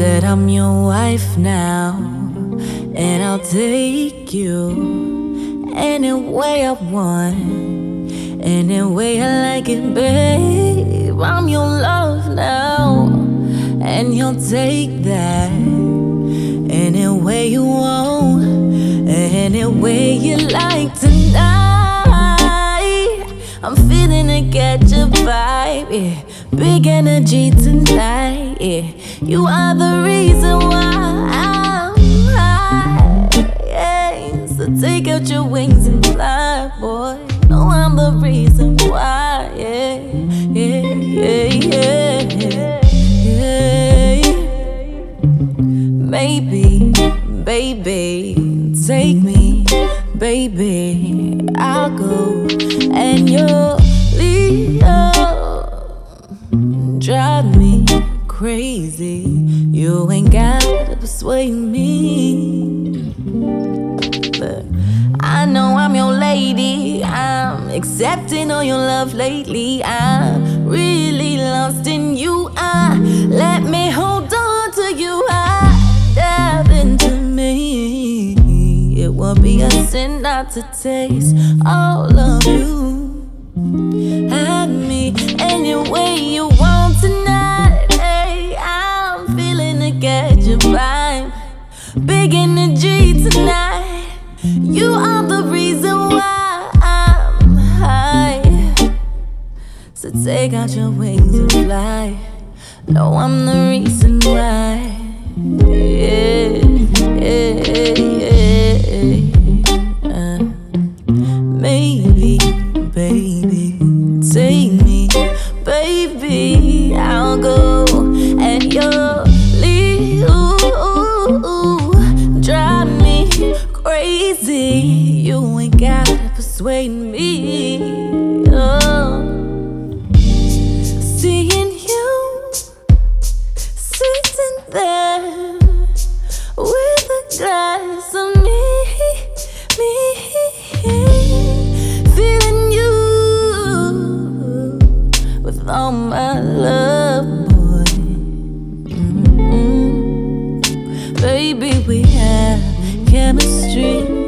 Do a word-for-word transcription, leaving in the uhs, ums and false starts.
Said I'm your wife now, and I'll take you any way I want, any way I like it, babe. I'm your love now, and you'll take that any way you want, any way you like tonight. I'm feeling to get your vibe, yeah. Big energy tonight, yeah. You are the reason why I'm high, yeah. So take out your wings and fly, boy. No, I'm the reason why, yeah, yeah, yeah, yeah, yeah. Maybe, baby, take me, baby. I'll go and you'll leave. Drive me crazy. You ain't gotta persuade me, but I know I'm your lady. I'm accepting all your love lately. I'm really lost in you. I let me hold on to you. I dive into me. It would be a sin not to taste all of you. Have me any way you want tonight. Hey, I'm feeling to get your vibe. Big energy tonight. You are the reason why I'm high. So take out your wings and fly. No, I'm the reason why. Yeah, yeah, yeah. Uh, maybe, baby, take me, baby. I'll go and you'll leave. Ooh, drive me crazy. You ain't gotta persuade me. Oh. Seeing you sitting there with a glass of me, me, feeling you with all my love, boy. Mm-hmm. Baby, we have chemistry.